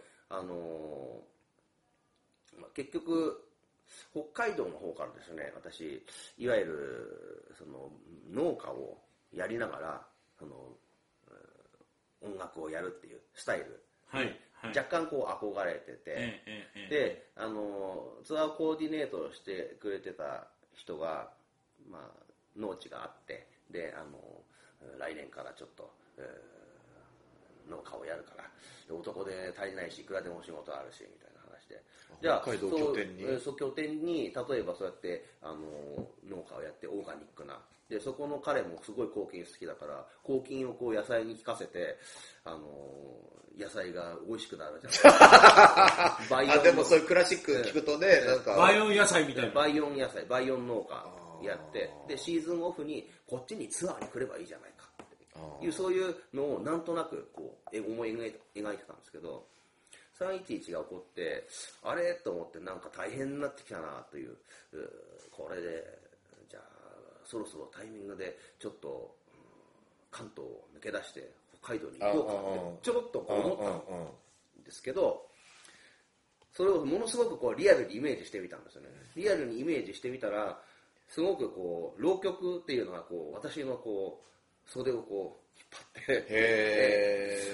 まあ、結局北海道の方からですね、私いわゆるその農家をやりながらその音楽をやるっていうスタイルに若干こう憧れてて、でツアーコーディネートをしてくれてた人が、まあ、農地があって、で来年からちょっと、農家をやるから男で足りないしいくらでも仕事あるしみたいな話で、じゃあ北海道拠点にそう拠点に例えばそうやって農家をやってオーガニックなで、そこの彼もすごい抗菌好きだから抗菌をこう野菜に効かせて野菜が美味しくなるじゃないですか。 でもそういうクラシック聞くとね、なんかバイオン野菜みたいな、 バイオン野菜、バイオン農家やって、でシーズンオフにこっちにツアーに来ればいいじゃないかっていう、そういうのをなんとなくこう思い描いてたんですけど、311が起こってあれと思って、なんか大変になってきたなという、これでじゃあそろそろタイミングでちょっと関東を抜け出して北海道に行こうかってちょろっとこう思ったんですけど、それをものすごくこうリアルにイメージしてみたんですよね。リアルにイメージしてみたら、すごくこう浪曲っていうのがこう私のこう袖をこう引っ張って、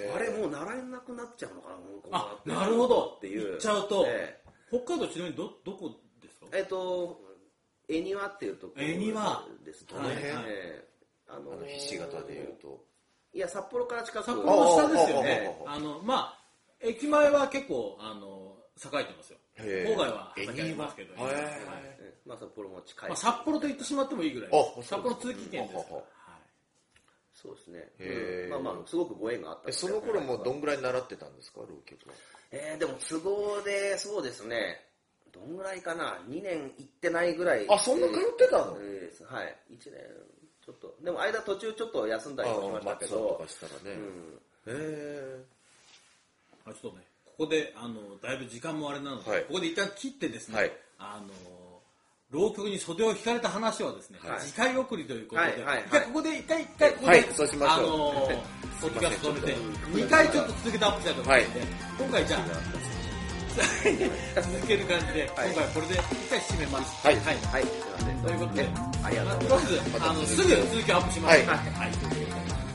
あれもう習えなくなっちゃうのかな。なるほどっていう。 言っちゃうと、北海道ちなみにどこですか？ 恵庭っていうところですけどね。 ひし形でいうと、 いや札幌から近く、 札幌の下ですよね。まあ駅前は結構栄えてますよ。郊外は畑ありますけど、 まあ札幌も近い。 まあ札幌と言ってしまってもいいぐらい。札幌通勤圏ですから。 そうですね。まあすごくご縁があった。 その頃もどんぐらい習ってたんですか、浪曲は。 でも都合でそうですね。どんぐらいかな、2年行ってないぐらい。 そんな通ってたの？ はい、1年ちょっと。でも間途中ちょっと休んだりもしましたけど。 とかしたらね。 ちょっとね、ここでだいぶ時間もあれなので、ここで一旦切ってですね、浪曲に袖を引かれた話はですね、次回送りということで、ここで一回ここで、 そうしましょう。 ポッドキャストを止めて、2回ちょっと続けてアップしたいと思いますので、今回じゃあ、続ける感じで、今回これで一回締めます。 すいません。 ということで、 ありがとうございます。 すぐ続きアップします。はい。